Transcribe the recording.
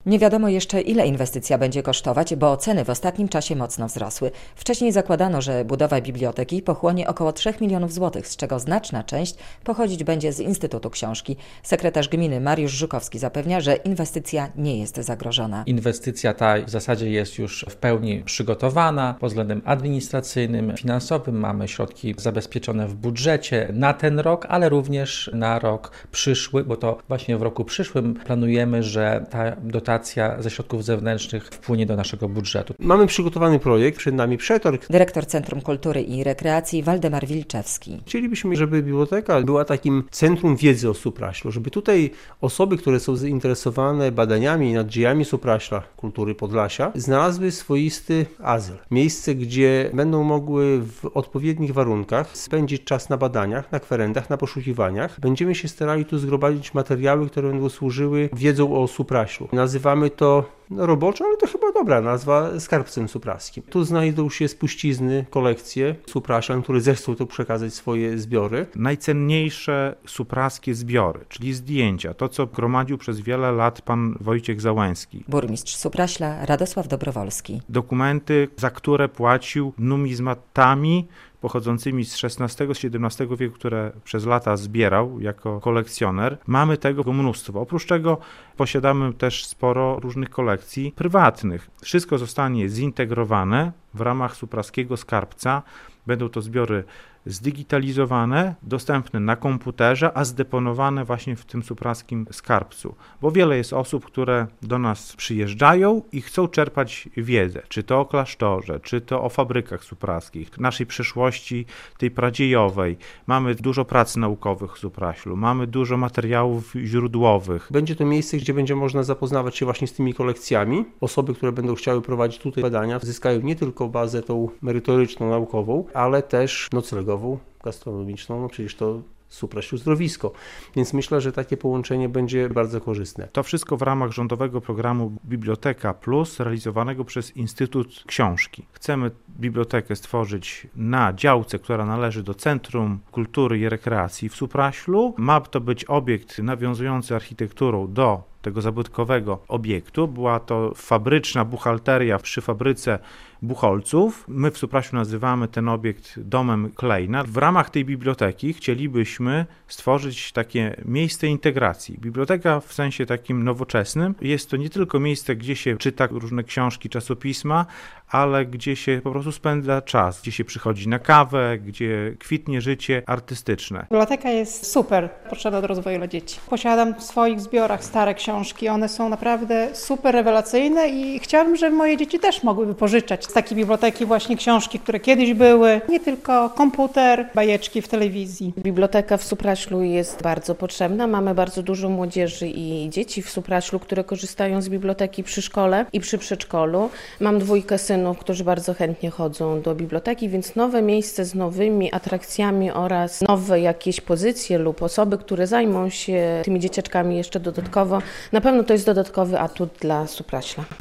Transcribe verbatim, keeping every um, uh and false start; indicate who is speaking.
Speaker 1: Nie wiadomo jeszcze, ile inwestycja będzie kosztować, bo ceny w ostatnim czasie mocno wzrosły. Wcześniej zakładano, że budowa biblioteki pochłonie około trzech milionów złotych, z czego znaczna część pochodzić będzie z Instytutu Książki. Sekretarz gminy Mariusz Żukowski zapewnia, że inwestycja nie jest zagrożona.
Speaker 2: Inwestycja ta w zasadzie jest już w pełni przygotowana pod względem administracyjnym, finansowym. Mamy środki zabezpieczone w budżecie na ten rok, ale również na rok przyszły, bo to właśnie w roku przyszłym planujemy, że ta dotacja ze środków zewnętrznych wpłynie do naszego budżetu.
Speaker 3: Mamy przygotowany projekt, przed nami przetarg.
Speaker 1: Dyrektor Centrum Kultury i Rekreacji Waldemar Wilczewski.
Speaker 3: Chcielibyśmy, żeby biblioteka była takim centrum wiedzy o Supraślu, żeby tutaj osoby, które są zainteresowane badaniami nad dziejami Supraśla, kultury Podlasia, znalazły swoisty azyl. Miejsce, gdzie będą mogły w odpowiednich warunkach spędzić czas na badaniach, na kwerendach, na poszukiwaniach. Będziemy się starali tu zgromadzić materiały, które będą służyły wiedzą o Supraślu. Nazywamy to no, roboczo, ale to chyba dobra nazwa, skarbcem supraskim. Tu znajdą się spuścizny, kolekcje Supraślan, które zechcą tu przekazać swoje zbiory.
Speaker 4: Najcenniejsze supraskie zbiory, czyli zdjęcia, to co gromadził przez wiele lat pan Wojciech Załęski.
Speaker 1: Burmistrz Supraśla Radosław Dobrowolski.
Speaker 4: Dokumenty, za które płacił numizmatami pochodzącymi z szesnastego, z siedemnastego wieku, które przez lata zbierał jako kolekcjoner. Mamy tego mnóstwo. Oprócz tego posiadamy też sporo różnych kolekcji prywatnych. Wszystko zostanie zintegrowane w ramach supraskiego skarbca. Będą to zbiory zdigitalizowane, dostępne na komputerze, a zdeponowane właśnie w tym supraskim skarbcu. Bo wiele jest osób, które do nas przyjeżdżają i chcą czerpać wiedzę, czy to o klasztorze, czy to o fabrykach supraskich, naszej przeszłości, tej pradziejowej. Mamy dużo prac naukowych w Supraślu, mamy dużo materiałów źródłowych.
Speaker 3: Będzie to miejsce, gdzie będzie można zapoznawać się właśnie z tymi kolekcjami. Osoby, które będą chciały prowadzić tutaj badania, zyskają nie tylko bazę tą merytoryczną, naukową, ale też noclegową, gastronomiczną, no przecież to Supraśl uzdrowisko. Więc myślę, że takie połączenie będzie bardzo korzystne.
Speaker 4: To wszystko w ramach rządowego programu Biblioteka Plus, realizowanego przez Instytut Książki. Chcemy bibliotekę stworzyć na działce, która należy do Centrum Kultury i Rekreacji w Supraślu. Ma to być obiekt nawiązujący architekturą do tego zabytkowego obiektu. Była to fabryczna buchalteria przy fabryce Buchholców. My w Supraślu nazywamy ten obiekt domem Klejna. W ramach tej biblioteki chcielibyśmy stworzyć takie miejsce integracji. Biblioteka w sensie takim nowoczesnym jest to nie tylko miejsce, gdzie się czyta różne książki, czasopisma, ale gdzie się po prostu spędza czas, gdzie się przychodzi na kawę, gdzie kwitnie życie artystyczne.
Speaker 5: Biblioteka jest super, potrzebna do rozwoju dla dzieci. Posiadam w swoich zbiorach stare książki, one są naprawdę super rewelacyjne i chciałabym, żeby moje dzieci też mogły wypożyczać z takiej biblioteki właśnie książki, które kiedyś były, nie tylko komputer, bajeczki w telewizji.
Speaker 6: Biblioteka w Supraślu jest bardzo potrzebna. Mamy bardzo dużo młodzieży i dzieci w Supraślu, które korzystają z biblioteki przy szkole i przy przedszkolu. Mam dwójkę synów, którzy bardzo chętnie chodzą do biblioteki, więc nowe miejsce z nowymi atrakcjami oraz nowe jakieś pozycje lub osoby, które zajmą się tymi dzieciaczkami jeszcze dodatkowo, na pewno to jest dodatkowy atut dla Supraśla.